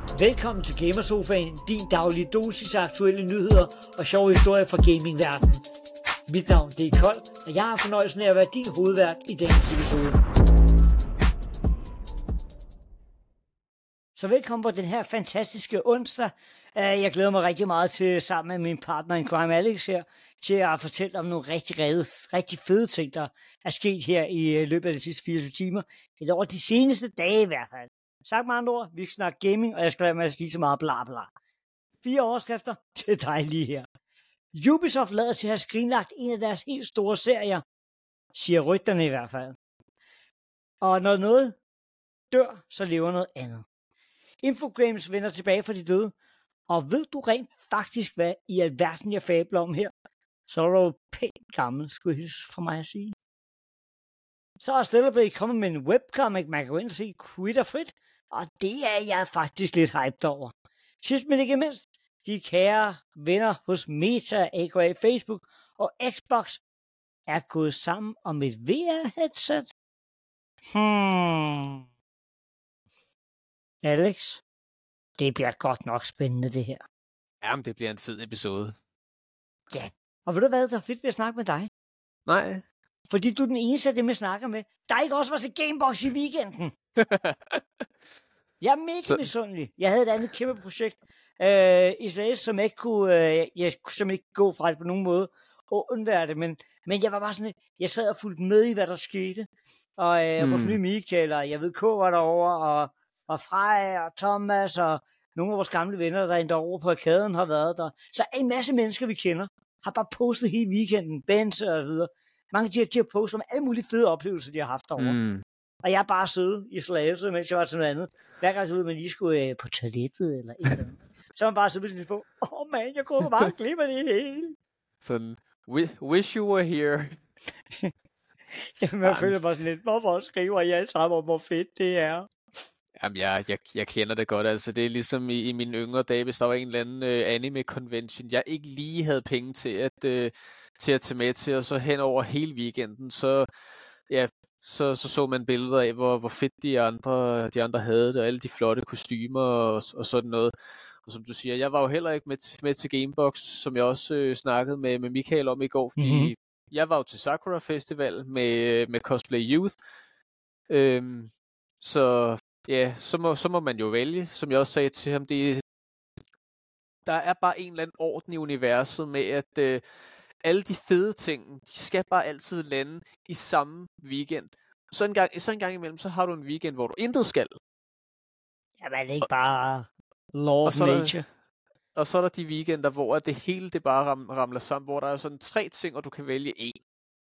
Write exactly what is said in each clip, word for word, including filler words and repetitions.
Velkommen til Gamersofaen, din daglige dosis af aktuelle nyheder og sjove historier fra gamingverdenen. Mit navn det er Kold, og jeg har fornøjelsen af at være din hovedvært i dagens episode. Så velkommen på den her fantastiske onsdag. Jeg glæder mig rigtig meget til, sammen med min partner in crime Alex her, til at fortælle om nogle rigtig, rigtig fede ting, der er sket her i løbet af de sidste fireogtyve timer. Eller over de seneste dage i hvert fald. Sagt med andre ord, vi skal snakke gaming, og jeg skal lade mig at sige så meget bla bla. Fire overskrifter til dig lige her. Ubisoft lader til at have skrinlagt en af deres helt store serier, siger rygterne i hvert fald. Og når noget dør, så lever noget andet. Infogrames vender tilbage fra de døde, og ved du rent faktisk, hvad i alverden jeg fabler om her, så er du pænt gammel, skulle jeg hilse fra mig at sige. Så er Stellarblade kommet med en webcomic, man kan gå ind og se kvitterfrit, og det er jeg faktisk lidt hyped over. Sidst men ikke mindst, de kære venner hos Meta, aka Facebook og Xbox, er gået sammen om et V R-headset. Hmm. Alex, det bliver godt nok spændende det her. Jamen, det bliver en fed episode. Ja, og ved du hvad, der er fedt ved at snakke med dig? Nej. Fordi du er den eneste af dem, jeg snakker med, der ikke også var til Gamebox i weekenden. Jeg er mega så... misundelig. Jeg havde et andet kæmpe projekt øh, i Slagelse, som jeg ikke kunne, øh, jeg kunne simpelthen ikke gå fra det på nogen måde og undvære det, men, men jeg var bare sådan, jeg sad og fulgte med i, hvad der skete. Og øh, mm. vores nye Michael, og jeg ved, K var derovre, og, og Freja, og Thomas, og nogle af vores gamle venner, der endda over på arkaden har været der. Så en masse mennesker, vi kender, har bare postet hele weekenden, bands og videre. Mange af de her, de har postet om alle mulige fede oplevelser, de har haft derovre. Mm. Og jeg er bare siddet i Slagelse, mens jeg var til noget andet. Hver gang så ud, man lige skulle øh, på toilettet eller et eller andet. Så var man bare siddet og få, åh oh, man, jeg kunne bare glemme det hele. Sådan, wish you were here. Jamen, jeg føler bare sådan lidt, hvorfor skriver I alle sammen om, hvor fedt det er? Jamen, jeg, jeg, jeg kender det godt. Altså, det er ligesom i, i mine yngre dage, hvis der var en eller anden uh, anime-convention, jeg ikke lige havde penge til at, uh, til at tage med til, og så hen over hele weekenden, så ja, så, så så man billeder af, hvor, hvor fedt de andre, de andre havde det, og alle de flotte kostymer og, og sådan noget. Og som du siger, jeg var jo heller ikke med, med til Gamebox, som jeg også øh, snakkede med, med Michael om i går, fordi mm-hmm. jeg var jo til Sakura Festival med, med Cosplay Youth. Øhm, så ja, så må, så må man jo vælge, som jeg også sagde til ham, det, der er bare en eller anden orden i universet med, at øh, alle de fede ting, de skal bare altid lande i samme weekend. Så en gang, så en gang imellem, så har du en weekend, hvor du intet skal. Jamen, det er ikke bare law of nature. Der, og så er der de weekender, hvor det hele det bare ram, ramler sammen, hvor der er sådan tre ting, og du kan vælge en.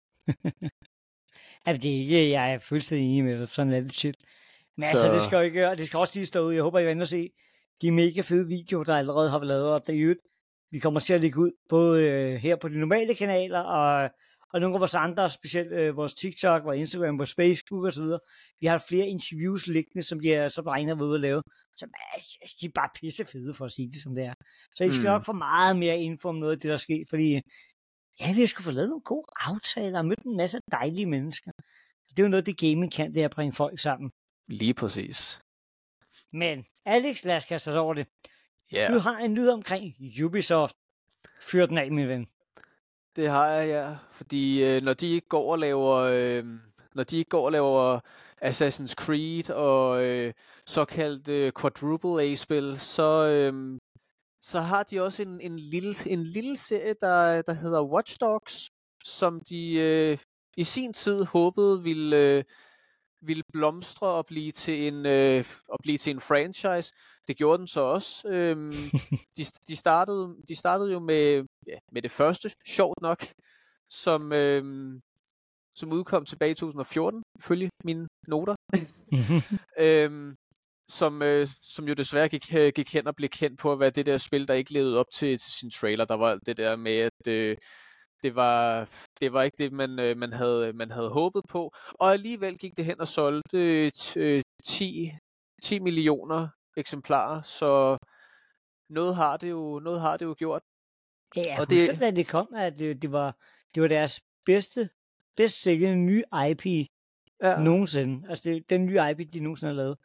Jamen, det er ikke, jeg er fuldstændig enig med dig, sådan er det shit. Men så... altså, det skal jo ikke gøre, det skal også lige stå ud. Jeg håber, I vil og se de mega fede videoer, der allerede har været lavet, og det er vi kommer til at lægge ud, både øh, her på de normale kanaler, og, og nogle af vores andre, specielt øh, vores TikTok, vores Instagram, vores Facebook og så videre. Vi har flere interviews liggende, som de er så regner ved at lave, som er, de er bare pisse fede, for at sige det, som det er. Så I skal mm. nok få meget mere info om noget af det, der er sket, fordi ja, vi har sgu få lavet nogle gode aftaler, og mødt en masse dejlige mennesker. Det er jo noget, det gaming kan, det er at bringe folk sammen. Lige præcis. Men Alex, lad os kaste os over det. Yeah. Du har en nyhed omkring Ubisoft. Fyr den af, min ven. Det har jeg, ja. Fordi øh, når de ikke går og laver, øh, når de ikke går og laver Assassin's Creed og øh, såkaldt øh, quadruple A-spil, så øh, så har de også en en lille en lille serie der der hedder Watch Dogs, som de øh, i sin tid håbede ville øh, ville blomstre og blive til en øh, og blive til en franchise. Det gjorde den så også. Øhm, de, de startede de startede jo med ja, med det første, sjovt nok, som øhm, som udkom tilbage i to tusind og fjorten, ifølge mine noter. øhm, som øh, som jo desværre gik gik hen og blev kendt på at være det der spil, der ikke levede op til til sin trailer. Der var alt det der med at øh, det var det var ikke det man øh, man havde man havde håbet på, og alligevel gik det hen og solgte øh, ti millioner eksemplarer, så noget har det jo noget har det jo gjort. Ja, og det da det kom, at det, det var det var deres bedste bedst sælgende nye I P ja. nogensinde. Altså det, den nye I P de nogensinde har lavet.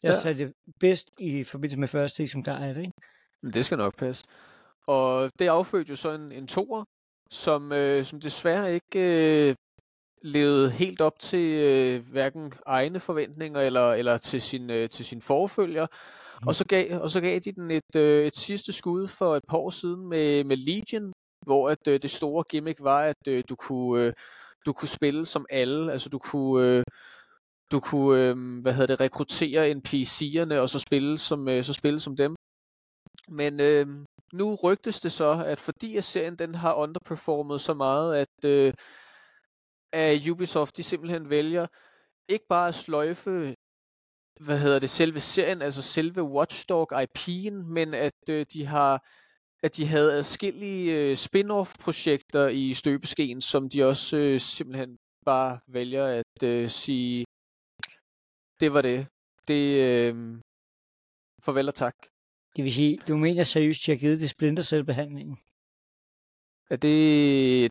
Jeg Ja. sagde det bedst i forbindelse med første eksemplarer af det, ikke? Men det skal nok passe. Og det affødte jo så en, en toer, som, øh, som desværre ikke øh, levede helt op til øh, hverken egne forventninger eller, eller til sin, øh, til sin forfølger. Mm. Og, så gav, og så gav de den et, øh, et sidste skud for et par år siden med, med Legion, hvor at, øh, det store gimmick var, at øh, du, kunne, øh, du kunne spille som alle. Altså du kunne... Øh, Du kunne, øh, hvad hedder det, rekruttere N P C'erne og så spille som, øh, så spille som dem. Men øh, nu rygtes det så, at fordi at serien den har underperformet så meget, at, øh, at Ubisoft de simpelthen vælger ikke bare at sløjfe, hvad hedder det, selve serien, altså selve Watchdog I P'en, men at øh, de har at de havde adskillige øh, spin-off-projekter i støbeskeen, som de også øh, simpelthen bare vælger at øh, sige, det var det. Det, øh, farvel og tak. Det vil sige, du mener seriøst, at jeg har givet det Splinter Cell-behandlingen? Er det...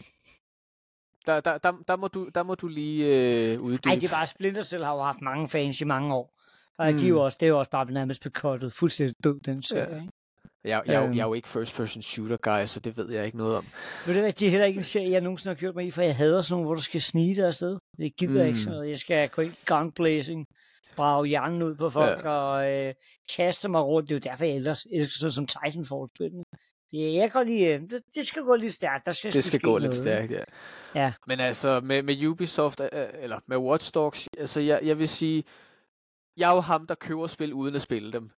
Der, der, der, der, må, du, der må du lige øh, uddybe. Nej, det er bare, Splinter Cell har jo haft mange fans i mange år. Og Mm. de er jo også, det er jo også bare nærmest bekottet. Fuldstændig død, den serie, Ja. ikke? Jeg, jeg, Øhm. jeg er jo ikke first-person shooter guy, så det ved jeg ikke noget om. Ved du hvad, det er heller ikke en serie, jeg nogensinde har gjort mig i, for jeg hader sådan nogle, hvor du skal snige dig afsted. Det gider jeg Mm. ikke sådan noget. Jeg skal gå ind gunblazing, brage hjernen ud på folk, Ja. og øh, kaste mig rundt. Det er jo derfor, jeg ellers elsker sådan som Titanfall-spillene. Det, jeg kan lige, øh, det, det skal gå lidt stærkt. Der skal Det sgu skal ske gå noget, lidt ikke? stærkt, ja. Ja. Men altså, med, med Ubisoft, øh, eller med Watch Dogs, altså jeg, jeg vil sige, jeg er jo ham, der køber spil uden at spille dem.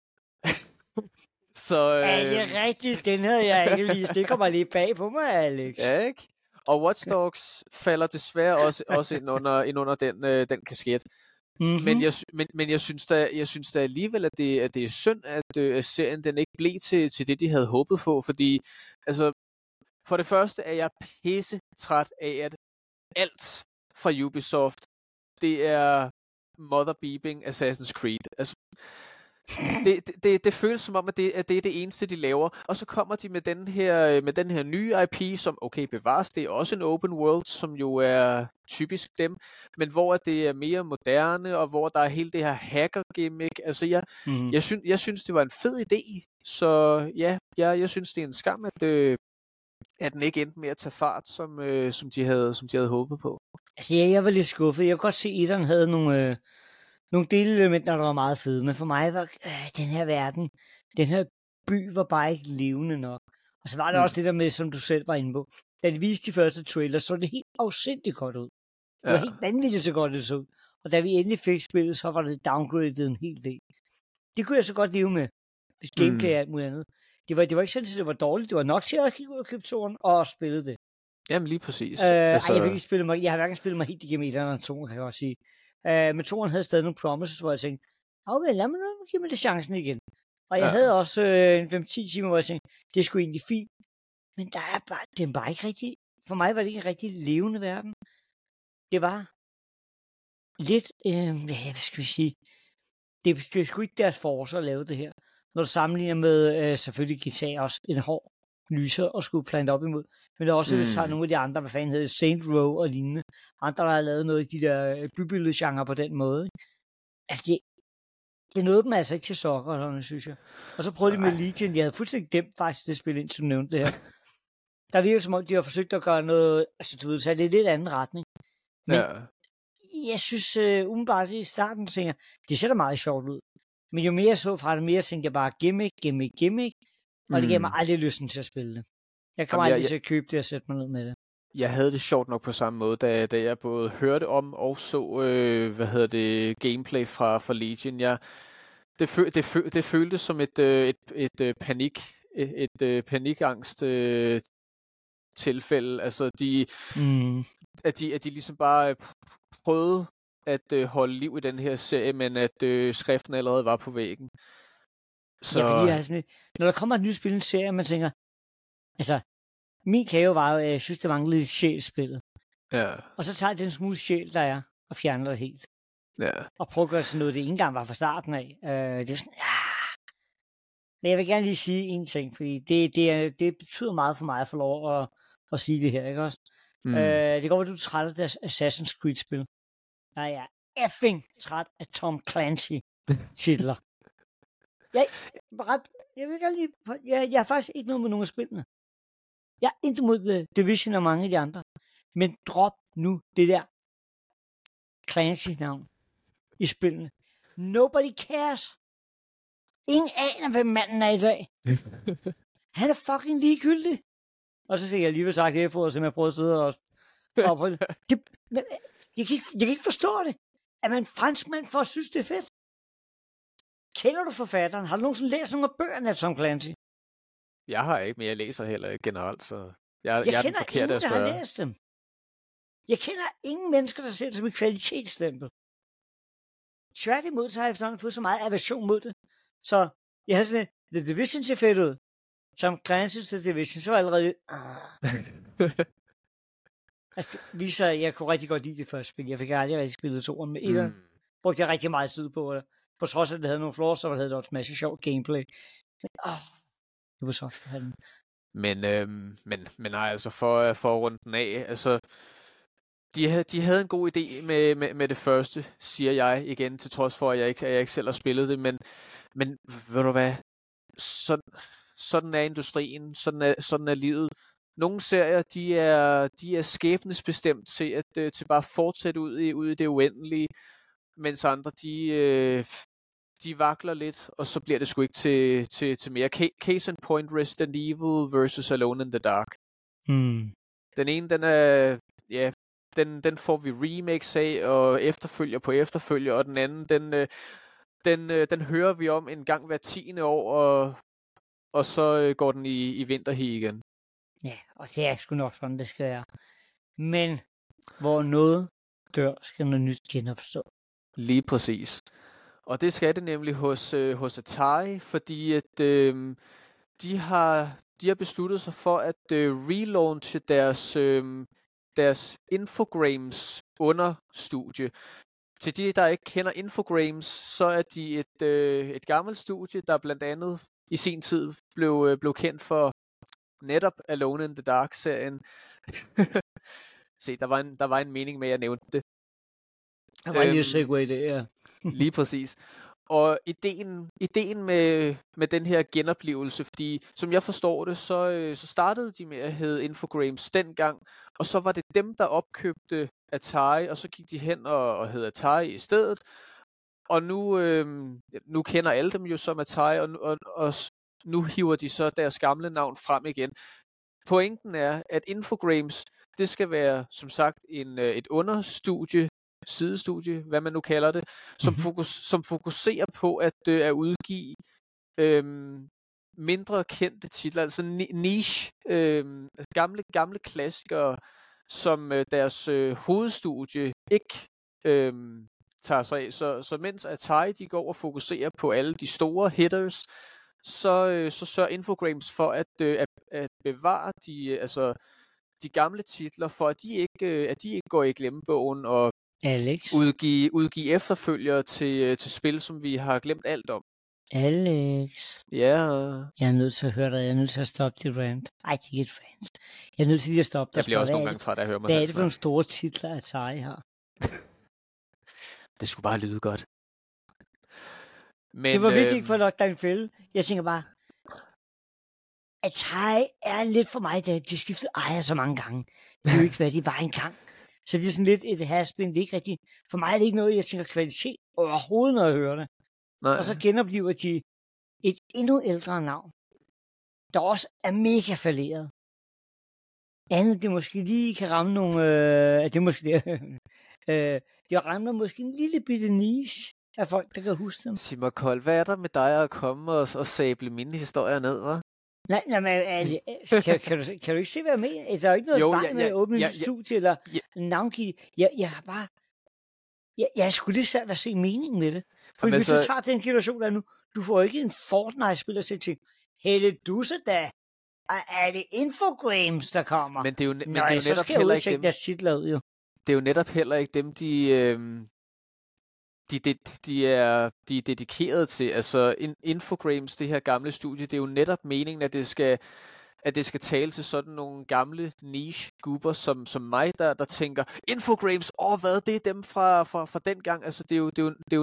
Så, øh, Ja, det er rigtigt. Den havde jeg ikke lige. Det kommer lige bag på mig, Alex. ja, ikke? Og Watch Dogs falder desværre også, også ind under, ind under den, øh, den kasket. Mm-hmm. Men jeg, sy- men, men jeg synes da, jeg synes da alligevel, at det, at det er synd, at, øh, at serien den ikke blev til, til det, de havde håbet på, fordi altså, for det første er jeg pisse træt af, at alt fra Ubisoft, det er mother beeping Assassin's Creed. Altså, det, det, det, det føles som om, at det, at det er det eneste, de laver. Og så kommer de med den her, med den her nye I P, som, okay, bevares, det er også en open world, som jo er typisk dem, men hvor det er mere moderne, og hvor der er hele det her hacker-gimmick. Altså, jeg, Mm-hmm. jeg, synes, jeg synes, det var en fed idé. Så ja, jeg, jeg synes, det er en skam, at, øh, at den ikke endte med at tage fart, som, øh, som, de, havde, som de havde håbet på. Altså, ja, jeg var lidt skuffet. Jeg kunne godt se, at etteren havde nogle, øh, nogle delelementer, der var meget fede. Men for mig var øh, den her verden, den her by var bare ikke levende nok. Og så var der Mm. også det der med, som du selv var inde på. Da de viste de første trailer, så det helt afsindigt godt ud. Det var Ja. helt vanvittigt så godt det så ud. Og da vi endelig fik spillet, så var det downgraded en hel del. Det kunne jeg så godt leve med, hvis gameplay Mm. og alt muligt andet. Det var, det var ikke sådan, at det var dårligt. Det var nok til at kigge ud og købe toren og spille det. Jamen lige præcis. Øh, altså, ej, jeg, vil ikke spille mig, jeg har hverken spillet mig helt igennem etteren eller toeren, kan jeg godt sige. Øh, men toeren havde stadig nogle promises, hvor jeg tænkte, okay, lad mig nu give mig det chancen igen. Og jeg Ja. havde også øh, en fem til ti timer, hvor jeg tænkte, det er sgu egentlig fint. Men der er bare, det er bare ikke rigtig, for mig var det ikke en rigtig levende verden. Det var lidt, øh, hvad skal vi sige, det er sgu ikke deres force at lave det her. Når du sammenligner med, øh, selvfølgelig G T A også en hård lyser og skulle plante op imod. Men der er også, Mm. mm. nogle af de andre, hvad fanden hedder Saint Row og lignende. Andre, der har lavet noget i de der bybilledsgenre på den måde. Ikke? Altså, det, det nåede dem altså ikke til sokkerne, synes jeg. Og så prøvede de med Legion. Jeg havde fuldstændig glemt faktisk det spil, indtil du nævnte det her. Der virker som om, de har forsøgt at gøre noget, altså du ved, så er det en lidt anden retning. Men ja. jeg synes uh, umiddelbart i starten, tænker jeg, det ser da meget sjovt ud. Men jo mere jeg så fra det, mere tænkte jeg bare gimmick, gimmick, gimmick. Og det gav mig aldrig lysten til at spille det. Jeg kommer Jamen, aldrig jeg- til at købe det og sætte mig ned med det. Jeg havde det sjovt nok på samme måde, da, da jeg både hørte om og så, øh, hvad hedder det, gameplay fra, fra Legion. Jeg, det, fø, det, fø, det føltes som et, øh, et, et, et panik, et, et øh, panikangst øh, tilfælde. Altså, de, Mm. at, de, at de ligesom bare øh, prøvede at øh, holde liv i den her serie, men at øh, skriften allerede var på væggen. Så, Ja, fordi jeg er sådan lidt, når der kommer et nyt spil i en serie, man tænker, altså, min klage var jo, at jeg synes, det manglede lidt sjæl i spillet. ja, Og så tager jeg den smule sjæl, der er, og fjerner det helt. ja. Og prøver at gøre sådan noget, det ikke engang var fra starten af. Øh, det er sådan, ja. Men jeg vil gerne lige sige en ting, fordi det, det, er, det betyder meget for mig at få lov at, at sige det her, ikke også? Mm. Mm. Øh, det går, at du er træt af deres Assassin's Creed-spil. Nej, jeg er effing træt af Tom Clancy. titler. Jeg, ret, jeg vil gerne lige, jeg, jeg har faktisk ikke noget med nogen af spillene. Jeg er ikke mod The Division og mange af de andre. Men drop nu det der Clancy-navn i spillene. Nobody cares. Ingen aner, hvem manden er i dag. Han er fucking ligegyldig. Og så fik jeg lige sagt det, som jeg prøvede at sidde og oprette. Det, men, jeg, kan ikke, jeg kan ikke forstå det. At man franskmand for at synes, det er fedt. Kender du forfatteren? Har du nogensinde læst nogle af bøgerne af Tom Clancy? Jeg har ikke, men jeg læser heller ikke generelt, så jeg, jeg, jeg er den kender forkerte ingen, at der har spørge. læst dem. Jeg kender ingen mennesker, der ser det som et kvalitetsstempel. Tværtimod, så har jeg efterhånden fået så meget aversion mod det. Så jeg havde sådan, The Division ser fedt ud. Tom Clancy til The Division, så var jeg allerede... altså, det viser, at jeg kunne rigtig godt lide det første spil. Jeg fik aldrig rigtig spillet toeren med etteren. Mm. Brugte jeg rigtig meget tid på det. På trods af, at det havde nogle flaws, så havde det også en masse sjov gameplay. Men, åh, det var så for Men, øhm, men, men nej, altså for, for at runde den af, altså, de havde, de havde en god idé med, med, med det første, siger jeg igen, til trods for, at jeg ikke, at jeg ikke selv har spillet det, men, men ved du hvad, sådan, sådan er industrien, sådan er, sådan er livet. Nogle serier, de er, de er skæbnesbestemt til at øh, til bare at fortsætte ud i, ud i det uendelige, mens andre, de, øh, de vakler lidt, og så bliver det sgu ikke til, til, til mere. Case in point, Resident Evil versus Alone in the Dark. Mm. Den ene, den er, ja, den, den får vi remakes af, og efterfølger på efterfølger, og den anden, den, øh, den, øh, den hører vi om en gang hver tiende år, og, og så øh, går den i, i vinterhi igen. Ja, og det er sgu nok sådan, det skal være. Men hvor noget dør, skal noget nyt genopstå. Lige præcis. Og det skal det nemlig hos, øh, hos Atari, fordi at, øh, de, har, de har besluttet sig for at øh, relaunche deres, øh, deres Infogrames understudie. Til de, der ikke kender Infogrames, så er de et, øh, et gammelt studie, der blandt andet i sin tid blev, øh, blev kendt for netop Alone in the Dark-serien. Se, der var, en, der var en mening med, at jeg nævnte det. Der var lige øhm, segway det, ja. Lige præcis. Og ideen, ideen med, med den her genoplevelse, fordi som jeg forstår det, så, så startede de med at hedde Infogrames dengang, og så var det dem, der opkøbte Atari, og så gik de hen og, og hed Atari i stedet. Og nu, øhm, nu kender alle dem jo som Atari, og, og, og nu hiver de så deres gamle navn frem igen. Pointen er, at Infogrames, det skal være, som sagt, en, et understudie, sidestudie, hvad man nu kalder det, som, mm-hmm. fokus, som fokuserer på at, øh, at udgive øhm, mindre kendte titler, altså niche, øhm, gamle, gamle klassikere, som øh, deres øh, hovedstudie ikke øhm, tager sig af. Så, så mens Atari de går og fokuserer på alle de store hitters, så, øh, så sørger Infogrames for at, øh, at, at bevare de, altså, de gamle titler, for at de ikke, øh, at de ikke går i glemmebogen og Alex. Udgive, udgive efterfølgere til, til spil, som vi har glemt alt om. Alex. Ja. Jeg er nødt til at høre dig. Jeg er nødt til at stoppe dit rant. Ej, det er ikke et rant. Jeg er nødt til lige at stoppe dig. Jeg bliver også nogle gange træt af at høre mig selv. Hvad er det for nogle store titler, Atari har? Det skulle bare lyde godt. Men, det var virkelig øh... ikke for at lokke dig en fælde. Jeg tænker bare, Atari er lidt for mig, da de skiftede ejer så mange gange. Det er jo ikke, hvad de var engang. Så det er sådan lidt et has-been. Det er ikke rigtigt. For mig er det ikke noget, jeg tænker kvalitet overhovedet, når jeg hører det. Nej. Og så genopliver de et endnu ældre navn, der også er mega falderet. Andet, det måske lige kan ramme nogle... Øh, det måske det, øh, det rammer måske en lille bitte niche af folk, der kan huske dem. Sig mig, Kold, hvad er der med dig at komme og, og sable mine historier ned, hva'? Nej, nej, men er, kan, kan, du, kan du ikke se, hvad jeg mener? Der er jo ikke noget jo, vej ja, med at åbne ja, et ja, studie eller ja. navngive. Jeg, jeg har bare... Jeg, jeg er sgu lidt svært at se mening med det. For hvis så... du tager den generation der nu, du får ikke en Fortnite-spiller til at tænke, Helle Dusse da, er det Infogrames, der kommer? Men det er jo, men Nå, det er jo netop heller ikke dem. Deres titler ud, jo. Det er jo netop heller ikke dem, de... Øh... De, de, de, er, de er dedikeret til, altså Infogrames, det her gamle studie, det er jo netop meningen, at det skal, at det skal tale til sådan nogle gamle niche-gubber som, som mig, der, der tænker, Infogrames, åh hvad, det er dem fra, fra, fra den gang, altså det er jo, det er jo, det er jo netop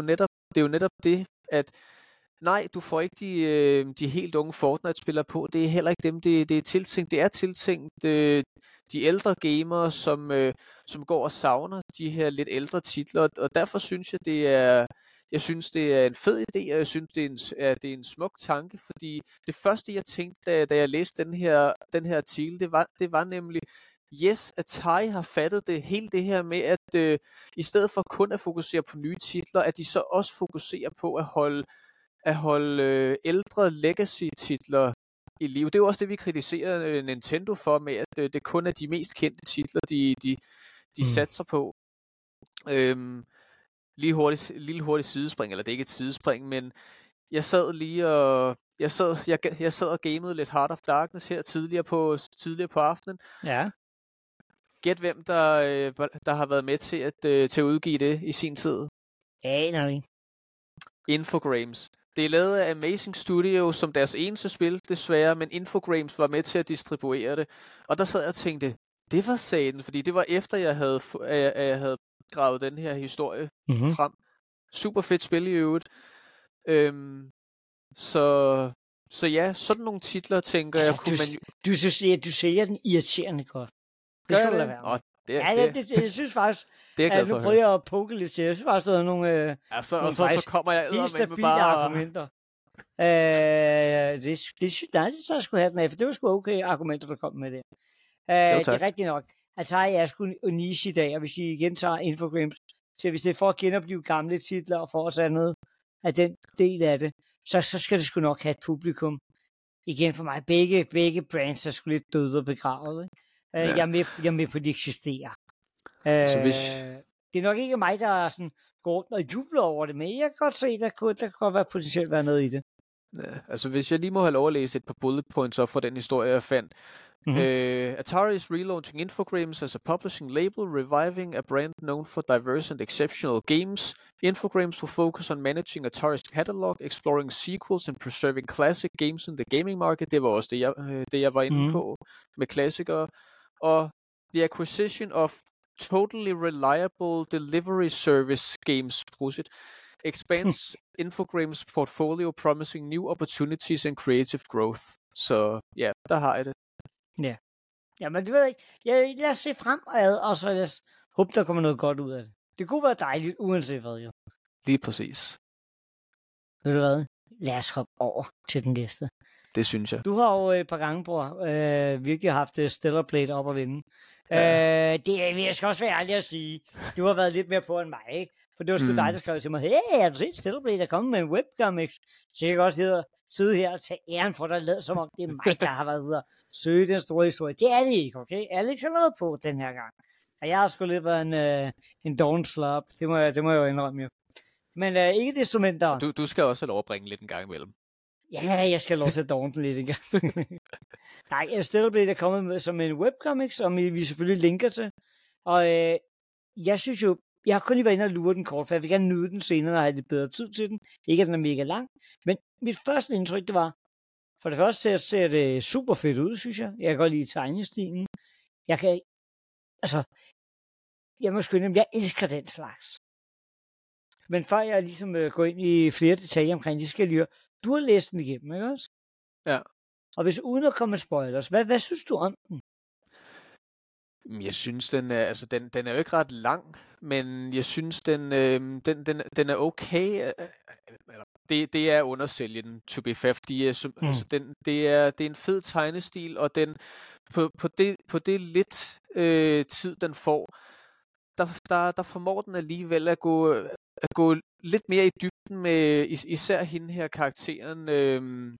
det er jo netop det, at nej, du får ikke de, øh, de helt unge Fortnite-spillere på. Det er heller ikke dem, det, det er tiltænkt. Det er tiltænkt øh, de ældre gamere, som, øh, som går og savner de her lidt ældre titler. Og derfor synes jeg, det er, jeg synes, det er en fed idé, og jeg synes, det er en, at det er en smuk tanke. Fordi det første, jeg tænkte, da, da jeg læste den her, den her artikel, det var, det var nemlig, yes, Atari har fattet det, hele det her med, at øh, i stedet for kun at fokusere på nye titler, at de så også fokuserer på at holde at holde øh, ældre legacy-titler i live. Det er jo også det, vi kritiserer øh, Nintendo for, med at øh, det kun er de mest kendte titler, de, de, de mm. satser på. Øhm, lige hurtigt, lille hurtigt sidespring, eller det er ikke et sidespring, men jeg sad lige og jeg sad, jeg, jeg sad og gamede lidt Heart of Darkness her tidligere på, tidligere på aftenen. Ja. Gæt hvem, der, øh, der har været med til at, øh, til at udgive det i sin tid. Aner ikke. Infogrames. Det er lavet af Amazing Studio som deres eneste spil, desværre, men Infogrames var med til at distribuere det. Og der sad jeg og tænkte, det var sagen, fordi det var efter, jeg havde, at jeg havde gravet den her historie mm-hmm. frem. Super fedt spil i øvrigt. Øhm, så, så ja, sådan nogle titler, tænker altså, jeg, kunne du, man jo... Du, du, du sælger den irriterende godt. Det skal du lade være. Nå, det, ja, det, det, det, jeg synes faktisk, det er glad for at nu prøver jeg at poke lidt til. Jeg synes faktisk, der er nogle, øh, ja, så, nogle og så, så kommer jeg eddermame med bare... argumenter. øh, det, det synes nej, det så jeg skulle have den af, for det var sgu okay argumenter, der kom med det. Øh, det er rigtigt nok. Atari er sgu en niche i dag, og hvis I igen tager Infogrames, så hvis det er for at genopleve gamle titler og for os andet af den del af det, så, så skal det sgu nok have et publikum. Igen for mig, begge, begge brands er sgu lidt døde og begravet. Ikke? Ja. Jeg, er med, jeg er med på, at de eksisterer. Så hvis... Det er nok ikke mig, der er sådan, går rundt og jubler over det, men jeg kan godt se, at der, der kan godt være potentielt være noget i det. Ja, altså hvis jeg lige må have lov at læse et par bullet points op for den historie, jeg fandt. Mm-hmm. Uh, Atari is relaunching Infogrames as a publishing label, reviving a brand known for diverse and exceptional games. Infogrames will focus on managing Atari's catalog, exploring sequels and preserving classic games in the gaming market. Det var også det, jeg, det, jeg var inde mm-hmm. på med klassikere. Og the acquisition of totally reliable delivery service games, Brusit, expands Infogrames' portfolio, promising new opportunities and creative growth. Så ja, der har jeg det. Ja. Ja, men det ved jeg ikke. Jeg, lad os se fremad, og så lad os håbe, der kommer noget godt ud af det. Det kunne være dejligt, uanset hvad, jo. Lige præcis. Ved du hvad? Lad os hoppe over til den næste. Det synes jeg. Du har jo et par gange, bror, øh, virkelig haft Stellar Blade op at vinde. Ja. Øh, det jeg skal også være ærlig at sige. Du har været lidt mere på end mig, ikke? For det var sgu mm. dig, der skrev til mig, hey, har du set Stellar Blade, der kommer med en webcomics? Så jeg kan også hedder, sidde her og tage æren for dig, lad som om det er mig, der har været ude og søge den store historie. Det er det ikke, okay? Alex har været på den her gang. Og jeg har sgu lidt været en, øh, en dawn slop. Det må jeg, det må jeg jo indrømme, jo. Men øh, ikke det mindre. Du, du skal også have lov at bringe lidt en gang imellem. Ja, jeg skal have lov til at dawn lidt en gang. Nej, Stellar Blade er kommet med som en webcomic, som vi selvfølgelig linker til. Og øh, jeg synes jo, jeg har kun lige været inde og lure den kort, for jeg vil gerne nyde den senere, når jeg har lidt bedre tid til den. Ikke at den er mega lang, men mit første indtryk, det var, for det første ser, ser det super fedt ud, synes jeg. Jeg kan godt lide tegnestilen. Jeg kan, altså, jeg må skynde, jeg elsker den slags. Men før jeg ligesom øh, går ind i flere detaljer omkring, det skal jeg lige høre. Du har læst den igennem, ikke også? Ja. Og hvis uden at komme med spoilers, hvad, hvad synes du om den? Jeg synes, den er, altså, den, den er jo ikke ret lang, men jeg synes, den, øh, den, den, den er okay. Det, det er undersælge den, to be fair, fordi altså, mm. altså, den, det, er, det er en fed tegnestil, og den på, på, det, på det lidt øh, tid, den får, der, der, der formår den alligevel at gå, at gå lidt mere i dybden med is, især hende her karakteren, øh,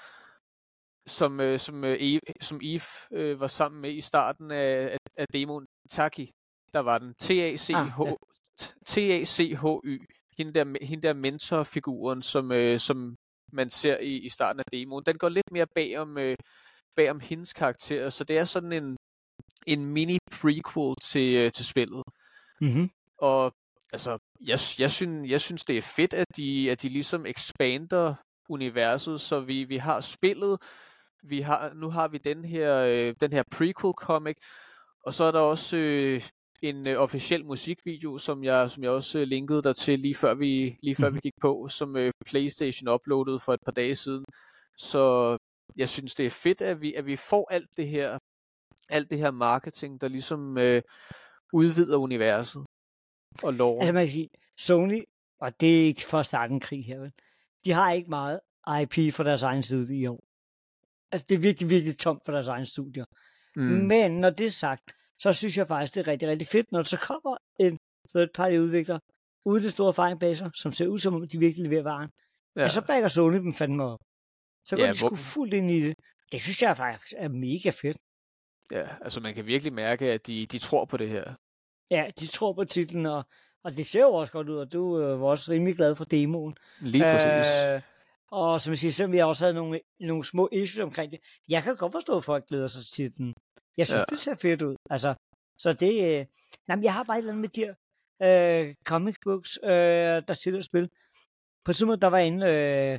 som, øh, som, øh, Eve, som Eve øh, var sammen med i starten af, af, af demoen. Taki, der var den. T A C H ah, ja. T A C H Y. Hende der, hende der mentorfiguren, som, øh, som man ser i, i starten af demoen. Den går lidt mere bag om, øh, bag om hendes karakter, så det er sådan en, en mini-prequel til, øh, til spillet. Mm-hmm. Og altså, jeg, jeg, synes, jeg synes, det er fedt, at de, at de ligesom expander universet, så vi, vi har spillet, vi har, nu har vi den her, øh, den her prequel comic, og så er der også øh, en øh, officiel musikvideo, som jeg, som jeg også øh, linkede dig til lige før vi, lige før Mhm. vi gik på, som øh, PlayStation uploadede for et par dage siden. Så jeg synes, det er fedt, at vi, at vi får alt det her, alt det her marketing, der ligesom øh, udvider universet og lore. Altså man kan sige, Sony, og det er ikke for at starte en krig her, vel? De har ikke meget I P for deres egen studie i år. Altså det er virkelig, virkelig tomt for deres egen studier. Mm. Men når det er sagt, så synes jeg faktisk, det er rigtig, rigtig fedt, når der så kommer en third party udvikler ude i det store erfaringsbaser, som ser ud som om, de virkelig leverer varen. Ja. Ja, så backer Sony dem fandme op. Så går Ja, de sgu hvor- fuldt ind i det. Det synes jeg faktisk er mega fedt. Ja, altså man kan virkelig mærke, at de, de tror på det her. Ja, de tror på titlen, og, og det ser jo også godt ud, og du øh, var også rimelig glad for demoen. Lige præcis. Øh, og som jeg siger, selvom vi også havde nogle, nogle små issues omkring det, jeg kan godt forstå, at folk glæder sig til titlen. Jeg synes, Ja. ja. det ser fedt ud. Altså, så det... Øh, nej, men jeg har bare et eller andet med de her øh, comic books, øh, der sidder og spil. På et tidspunkt, der var inde... Øh,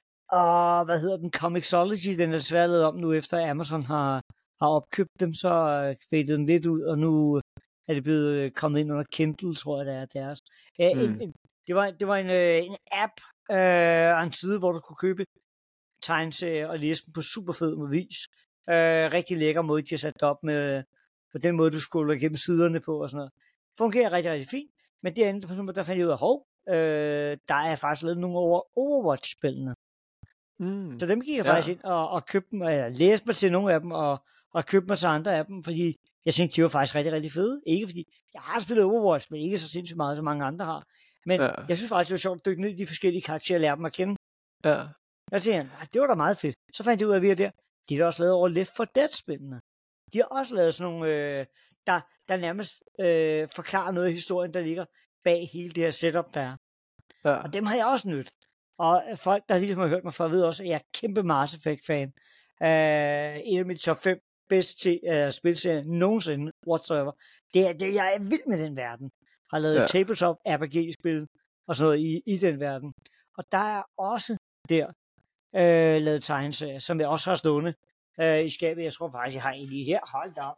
og hvad hedder den? Comixology, den er desværre lavet om nu, efter Amazon har, har opkøbt dem, så øh, fadede den lidt ud, og nu er det blevet øh, kommet ind under Kindle, tror jeg, det er deres. Øh, Mm. en, en, det var, det var en, øh, en app øh, og en side, hvor du kunne købe tegneserier og læse dem på super fed vis. Øh, rigtig lækker måde, de har sat det op med, på den måde, du scroller igennem siderne på og sådan noget. Fungerer rigtig, rigtig fint, men derinde, der fandt jeg ud af, hov, øh, der er faktisk lavet nogle over Overwatch-spillene. Mm. Så dem gik jeg Ja. faktisk ind og, og købte dem, og jeg læste mig til nogle af dem, og, og købte mig til andre af dem, fordi jeg tænkte, de var faktisk rigtig, rigtig fede. Ikke fordi, jeg har spillet Overwatch, men ikke så sindssygt meget, som mange andre har. Men Ja. ja. jeg synes faktisk, det var sjovt at dykke ned i de forskellige karakterer og lære dem at kende. Ja. Jeg tænkte, "Nej, det var da meget fedt. Så fandt jeg ud af, at vi er der. De har da også lavet over Left four Dead-spillene. De har også lavet sådan nogle, øh, der, der nærmest øh, forklarer noget af historien, der ligger bag hele det her setup, der er. Ja. Og dem har jeg også nydt. Og folk, der ligesom har hørt mig før, ved også, at jeg er kæmpe Mass Effect-fan. Uh, en af mine top fem bedste uh, spilserier nogensinde, whatsoever. Det er, det, jeg er vild med den verden. Har lavet Ja. ja. tabletop R P G-spil og sådan noget i, i den verden. Og der er også der uh, lavet tegneserier, som jeg også har stående uh, i skabet. Jeg tror faktisk, jeg har en lige her. Hold da op.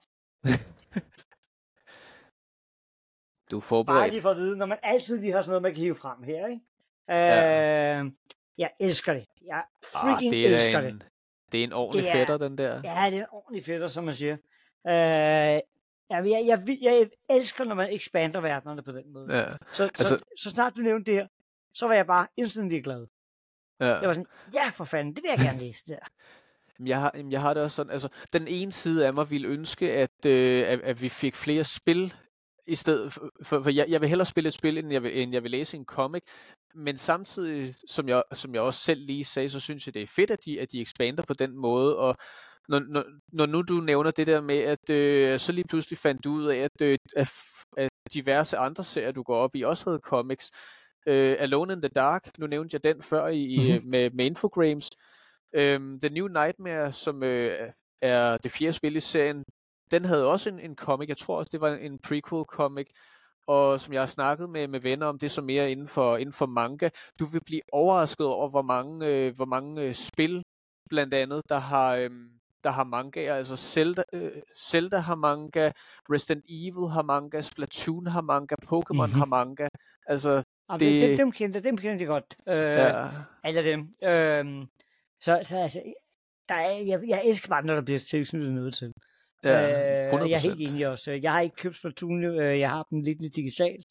Du er Bare forberedt. lige for at vide, når man altid lige har sådan noget, man kan hive frem her, ikke? Uh, Ja. Jeg elsker det. Jeg Ah, freaking det er elsker da det. en, det er en ordentlig Det er- fætter, den der. Ja, det er en ordentlig fætter, som man siger. Uh, jeg, jeg, jeg, jeg elsker, når man expander verdenerne på den måde. Ja. Så, altså- så, så snart du nævnte det her, så var jeg bare instantly glad. Ja. Jeg var sådan, ja for fanden, det vil jeg gerne læse. Der. Jamen, Jeg har, jamen, jeg har det også sådan, altså, den ene side af mig ville ønske, at, øh, at, at vi fik flere spil i stedet for, for, for jeg, jeg vil hellere spille et spil, end jeg vil, end jeg vil læse en comic, men samtidig, som jeg, som jeg også selv lige sagde, så synes jeg, det er fedt, at de, at de expander på den måde, og når, når, når nu du nævner det der med, at øh, så lige pludselig fandt du ud af, at, øh, at, at diverse andre serier, du går op i, også havde comics, øh, Alone in the Dark, nu nævnte jeg den før i, i, Mhm. med, med Infogrames, Øhm, The New Nightmare, som øh, er det fjerde spil i serien, den havde også en, en comic. Jeg tror også, det var en prequel comic. Og som jeg har snakket med, med venner om, det er så mere inden for, inden for manga. Du vil blive overrasket over, hvor mange, øh, hvor mange øh, spil, blandt andet, der har, øh, der har mangaer. Altså Zelda, øh, Zelda har manga, Resident Evil har manga, Splatoon har manga, Pokémon Mhm. har manga. Altså, Og Det- det... dem, dem, kendte, dem kendte jeg godt. Øh, ja, Alle dem. Øh, så, så altså, der er, jeg, jeg elsker bare, når der bliver tilknyttet noget til. ja, Øh, hundrede jeg er helt procent. enig også. Jeg har ikke købt Splatoon, øh, jeg har dem lidt, lidt digitalt.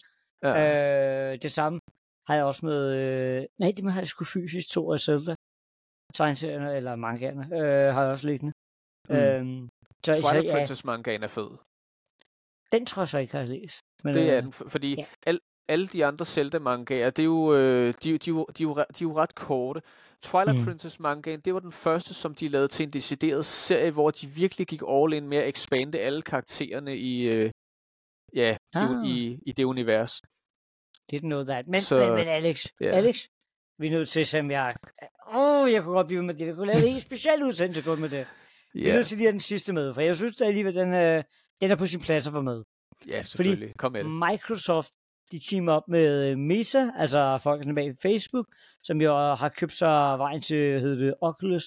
Ja. Øh, det samme har jeg også med... Øh, nej, det må have sgu fysisk to af Zelda. Tegneserierne, eller mangaerne, øh, har jeg også liggende. Mm. Mm. Øhm, så, så Twilight ja, Princess mangaen er fed. den tror jeg så ikke, jeg har læst. Men, Det er øh, den, for- fordi ja. al, alle de andre Zelda-mangaer, det er jo, øh, de, de, de, er jo- de, er jo re- de er jo ret korte. Twilight Mm. Princess mangaen, det var den første, som de lavede til en decideret serie, hvor de virkelig gik all in med at expande alle karaktererne i, øh, ja, Ah. i, i, i det univers. Didn't know that. Men, Så- men, men Alex, ja. Alex, vi er nødt til, som jeg... Åh, oh, jeg kunne godt blive med det. Vi kunne lave en helt speciel udsendelse kun med det. Vi er Ja, nødt til lige at have den sidste med, for jeg synes at alligevel, den, øh, den er på sin plads at få med. ja, selvfølgelig. Kom med det. Microsoft, de teamer op med øh, Meta, altså folkene bag Facebook, som jo har købt sig vejen til, hedder det, Oculus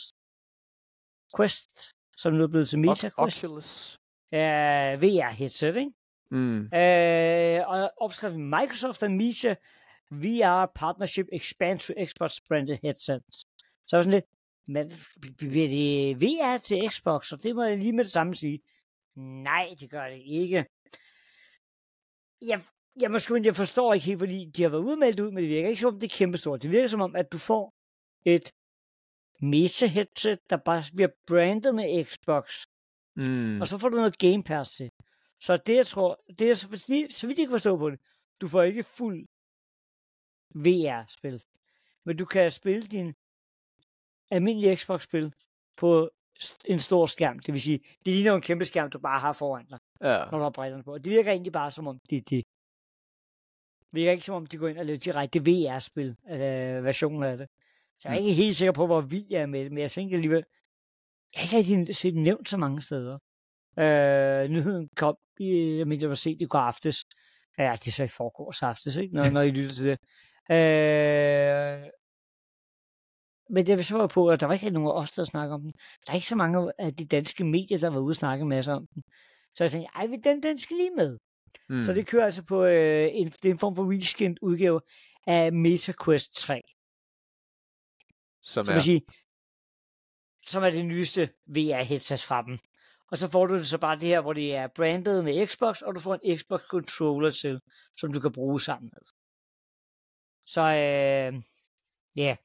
Quest, som nu er blevet til Meta O- Quest. Oculus. Ja, V R-headset, ikke? Mm. Øh, og opskriften Microsoft and Media V R Partnership Expand to Xbox Branded Headsets. Så er det sådan lidt, men bliver det V R til Xbox? Og det må jeg lige med det samme sige. Nej, det gør det ikke. Jeg, jeg, måske, jeg forstår ikke helt, fordi de har været udmeldt ud, men det virker ikke som om, det er kæmpestort. Det virker som om, at du får et Meta-headset, der bare bliver brandet med Xbox. Mm. Og så får du noget Game Pass til. Så det, jeg tror, det er så, så vidt jeg kan forstå på det, du får ikke fuld V R-spil. Men du kan spille din almindelige Xbox-spil på en stor skærm. Det vil sige, det ligner en kæmpe skærm, du bare har foran dig, ja. når du har brillerne på. Det virker egentlig bare som om, det er det. Det virker ikke som om, de går ind og laver direkte V R-spil, øh, versioner af det. Så jeg er ikke helt sikker på, hvor vild jeg er med det, men jeg tænker alligevel, jeg har ikke rigtig set det nævnt så mange steder. Øh, nyheden kom, i, jeg mener, jeg var set i går aftes. Ja, det er så i forgårs aftes, ikke? Når, når I lytter til det. Øh, men det var så på, at der var ikke nogen af os, der snakker om den. Der er ikke så mange af de danske medier, der var ude og snakke med os om den. Så jeg tænkte, ej, den, den skal lige med. Mm. Så det kører altså på øh, en, det er en form for reskinned udgave af MetaQuest tre. Som så er? Sige, som er det nyeste V R-headset fra dem. Og så får du det så bare det her, hvor det er brandet med Xbox, og du får en Xbox-controller til, som du kan bruge sammen med. Så, øh, ja. Yeah.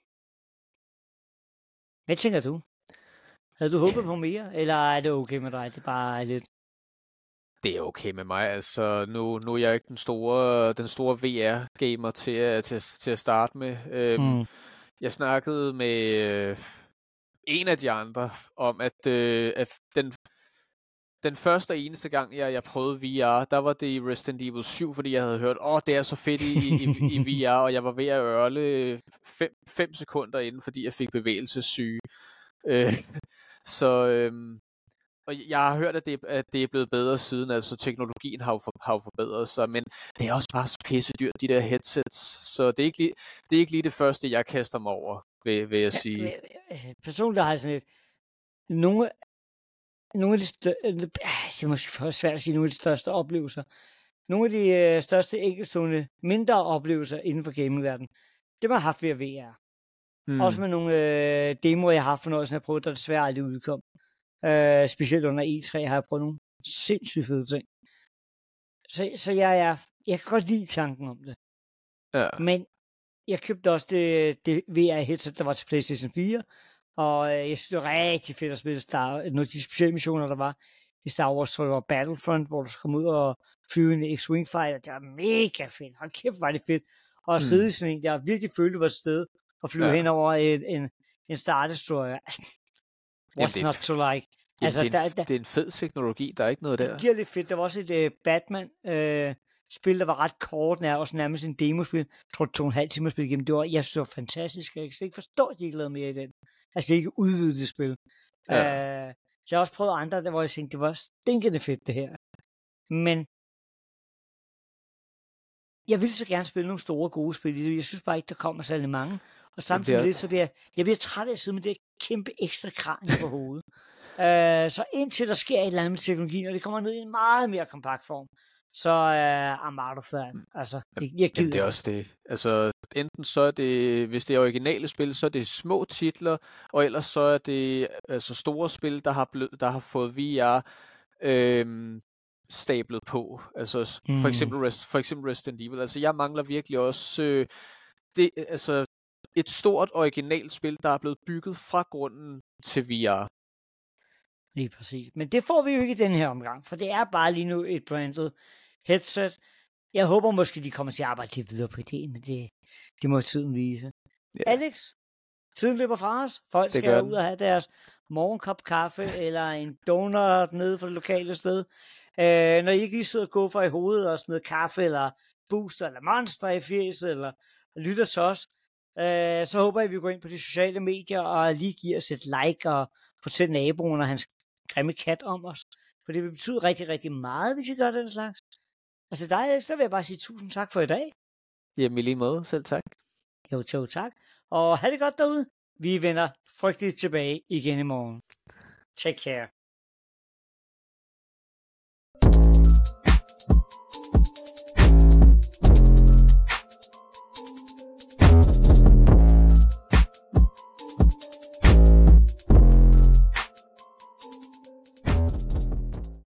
Hvad tænker du? Havde du håbet på mere, eller er det okay med dig? Det er bare lidt... Det er okay med mig. Altså, nu, nu er jeg ikke den store, den store V R-gamer til, til, til at starte med. Øhm, mm. Jeg snakkede med øh, en af de andre om, at, øh, at den, den første og eneste gang, jeg, jeg prøvede V R, der var det i Resident Evil syv, fordi jeg havde hørt, åh, oh, det er så fedt i, i, i V R, og jeg var ved at ørle fem, fem sekunder inden, fordi jeg fik bevægelsessyge. Øh, så... Øh, Og jeg har hørt, at det, at det er blevet bedre siden, altså teknologien har jo, for, har jo forbedret sig, men det er også bare så pisse dyrt, de der headsets, så det er ikke lige det, er ikke lige det første, jeg kaster mig over, vil, vil jeg sige. Ja, personligt har jeg sådan lidt, nogle, nogle af de største, det er måske for svært at sige, nogle af de største oplevelser, nogle af de øh, største enkeltstående mindre oplevelser inden for gamingverdenen, det har haft ved V R. Mm. Også med nogle øh, demoer, jeg har haft fornøjelsen af at prøve, der desværre aldrig udkom. Uh, specielt under E tre har jeg prøvet nogle sindssygt fede ting. Så, så jeg, jeg, jeg kan godt lide tanken om det. Ja. Men jeg købte også det, det V R-headset, der var til PlayStation fire, og uh, jeg synes, det var rigtig fedt at spille Star, nogle af de specielle missioner, der var i Star Wars, tror jeg, var Battlefront, hvor du skulle komme ud og flyve en X-Wing fighter. Det var mega fedt. Hold kæft, var det fedt. Og at sidde mm. i sådan en, jeg virkelig følte, det var et sted at flyve ja. hen over en, en, en Star Destroyer. What's Jamen, not to like? Jamen, altså, det, er en, der, det er en fed teknologi, der er ikke noget der. Det giver lidt fedt. Der var også et uh, Batman-spil, uh, der var ret kort, nær, også nærmest en demospil. Jeg tror, det tog en halv time at spille igennem. Det var, jeg synes, det var fantastisk. Jeg kan ikke forstå, at de ikke lavede mere i den. Altså, det er ikke udvidet det spil. Ja. Uh, så jeg har også prøvet andre, der hvor jeg tænkte, det var stinkende fedt, det her. Men jeg ville så gerne spille nogle store, gode spil i det. Jeg synes bare ikke, der kommer særlig mange. Og samtidig med det, så bliver jeg, jeg bliver træt af at sidde med det kæmpe ekstra kran på hovedet. Uh, så indtil der sker et eller andet med teknologien, og det kommer ned i en meget mere kompakt form, så uh, I'm out of that. Altså, det, jeg Jamen, det er også det. Altså, enten så er det, hvis det er originale spil, så er det små titler, og ellers så er det altså store spil, der har, blød, der har fået V R øhm, stablet på. Altså, mm. for, eksempel Rest, for eksempel Resident Evil. Altså, jeg mangler virkelig også øh, det, altså, et stort originalt spil, der er blevet bygget fra grunden til V R. Lige præcis. Men det får vi jo ikke i den her omgang, for det er bare lige nu et branded headset. Jeg håber måske, de kommer til at arbejde lidt videre på ideen, men det, det må tiden vise. Yeah. Alex, tiden løber fra os. Folk det skal ud og have deres morgenkop kaffe eller en donut nede fra det lokale sted. Øh, når I ikke lige sidder og går for i hovedet og smider kaffe eller booster eller monster i fjeset eller lytter til os, øh, så håber jeg, at vi går ind på de sociale medier og lige giver os et like og fortæller naboen og hans grimme kat om os. For det vil betyde rigtig, rigtig meget, hvis I gør den slags. Altså dig, så vil jeg bare sige tusind tak for i dag. Jamen i lige måde, selv tak. Jo, jo, tak. Og have det godt derude. Vi vender frygteligt tilbage igen i morgen. Take care.